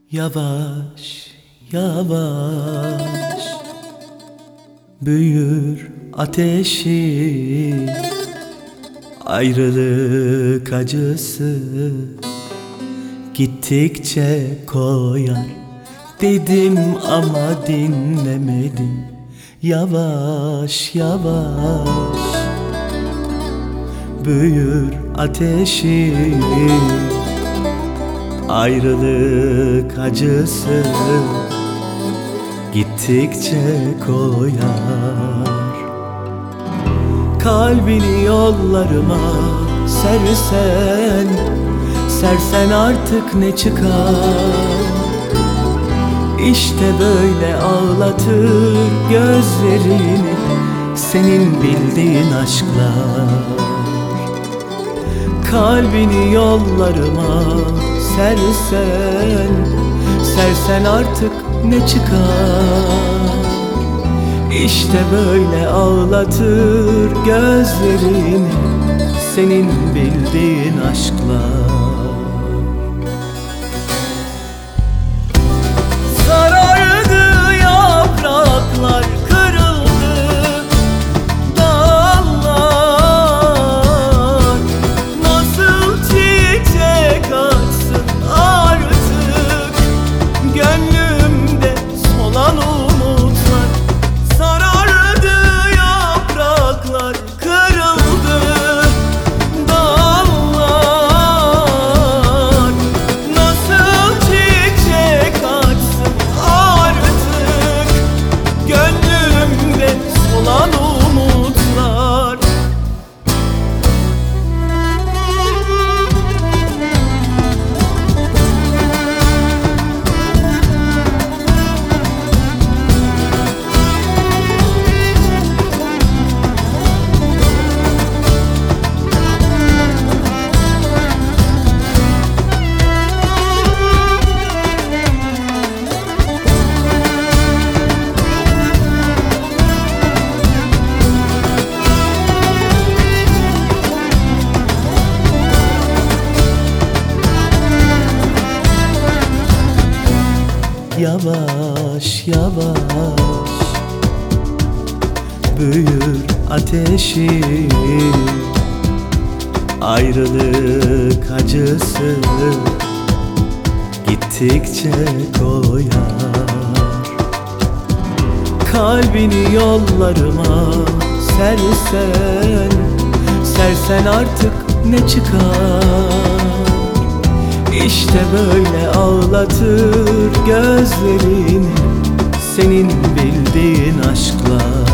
Yavaş yavaş büyür ateşi, ayrılık acısı gittikçe koyar. Dedim ama dinlemedim. Yavaş yavaş büyür ateşi, ayrılık acısı gittikçe koyar. Kalbini yollarıma sersen artık ne çıkar? İşte böyle ağlatır gözlerini senin bildiğin aşklar. Kalbini yollarıma sersen artık ne çıkar? İşte böyle ağlatır gözlerini senin bildiğin aşklar. Sarardı yapraklar, kırıldı dallar. Nasıl çiçek açsın artık gönlümde solan umutlar. Sarardı yapraklar, kırıldı dallar. Nasıl çiçek açsın artık gönlümde solan umutlar. Yavaş yavaş büyür ateşi, ayrılık acısı gittikçe koyar. Kalbini yollarıma sersen artık ne çıkar? İşte böyle ağlatır gözlerini senin bildiğin aşklar.